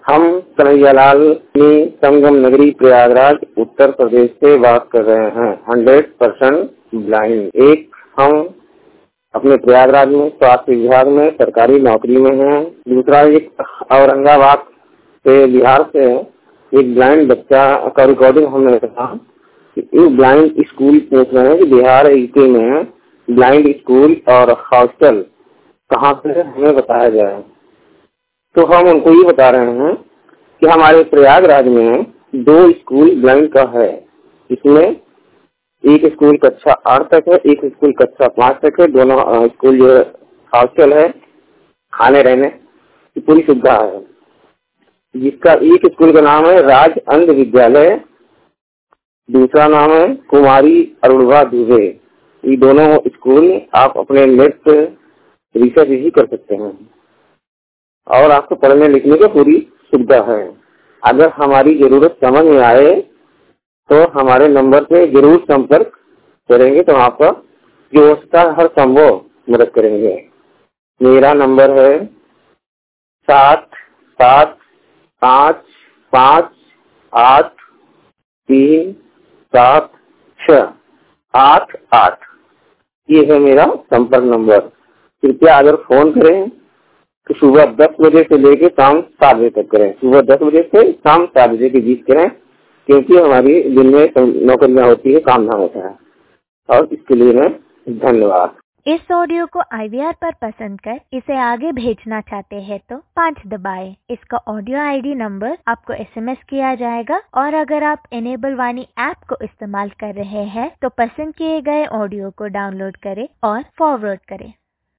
हम कन्हैयालाल संगम नगरी प्रयागराज उत्तर प्रदेश से बात कर रहे हैं। 100% ब्लाइंड। एक, हम अपने प्रयागराज में स्वास्थ्य विभाग में सरकारी नौकरी में हैं। दूसरा, एक औरंगाबाद से बिहार से एक ब्लाइंड बच्चा का रिकॉर्डिंग हमने रखा कि एक ब्लाइंड स्कूल पूछ रहे हैं कि बिहार यूपी में ब्लाइंड स्कूल और हॉस्टल कहाँ से हमें बताया जाए। तो हम उनको ये बता रहे हैं कि हमारे प्रयागराज में 2 स्कूल ब्लाइंड का है। इसमें एक स्कूल कक्षा 8 तक है, एक स्कूल कक्षा 5 तक है। दोनों स्कूल जो हॉस्टल है, खाने रहने की पूरी सुविधा है। जिसका एक स्कूल का नाम है राज अंध विद्यालय, दूसरा नाम है कुमारी अरुणवा दुबे। ये दोनों स्कूल आप अपने नेट पे रिसर्च भी कर सकते हैं और आपको पढ़ने लिखने की पूरी सुविधा है। अगर हमारी जरूरत समझ में आए तो हमारे नंबर पे जरूर संपर्क करेंगे, तो आपका जो उसका हर संभव मदद करेंगे। मेरा नंबर है 7758537688। ये है मेरा संपर्क नंबर। कृपया अगर फोन करें तो सुबह 10 बजे से लेकर शाम 7 बजे तक करें। सुबह 10 बजे से शाम 7 बजे के बीच करें, क्योंकि हमारी दिन में नौकरियां होती है, काम धाम होता है। और इसके लिए मैं धन्यवाद। इस ऑडियो को IVR पर पसंद कर इसे आगे भेजना चाहते हैं तो 5 दबाएं। इसका ऑडियो ID नंबर आपको SMS किया जाएगा और अगर आप इनेबल वाणी ऐप को इस्तेमाल कर रहे हैं तो पसंद किए गए ऑडियो को डाउनलोड करें और फॉरवर्ड करें।